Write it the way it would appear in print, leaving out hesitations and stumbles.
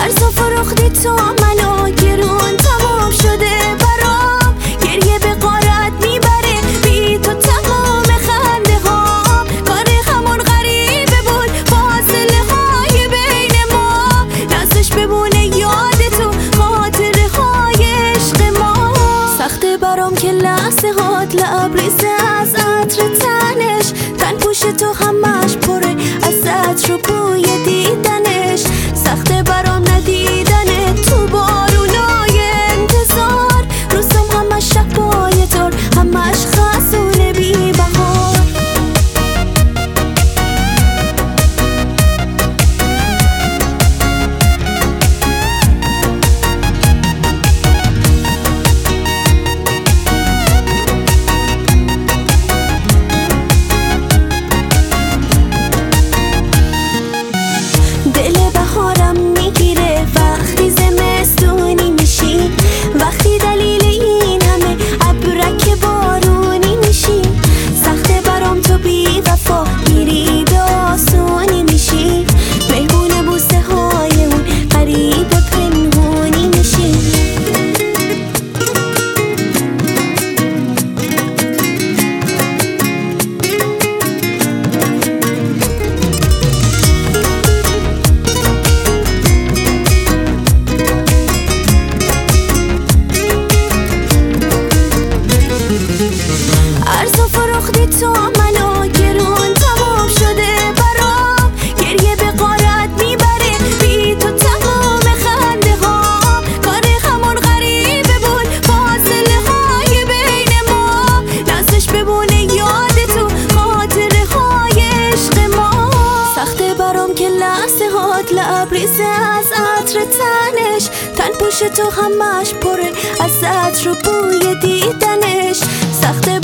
ارزا فروختی تو منو گرون تمام شده برام، گریه به غارت میبره بی تو تمام خنده ها. کار همون غریبه بود فاصله های بین ما، نازش بمونه یاد تو خاطره های عشق ما. سخته برام که لحظه هات لبریزه از عطر تنش، تن پوش تو همش پره از عطر و بوی دیدنش. سخته برام ندیدن تو بارونای انتظار، روزم همش شبای تار همش خزونه بی بهار. دل بهارم میگیره وقتی زمستونی میشی، وقتی دلیل این همه ابرک بارونی میشی. سخته برام تو بی وفا میری به آسونی میشی، مهمون بوسه های اون غریب پنهونی میشی. ارزا فروختی تو منو گرون تمام شده برام، گریه به غارت میبره بی تو تمام خنده ها. کار همون غریبه بود فاصله های بین ما، نازش بمونه یاد تو خاطره های عشق ما. سخته برام که لحظه هات لبریزه از عطر تنش، تن پوش تو همش پره از عطر و بوی دیدنش. سخته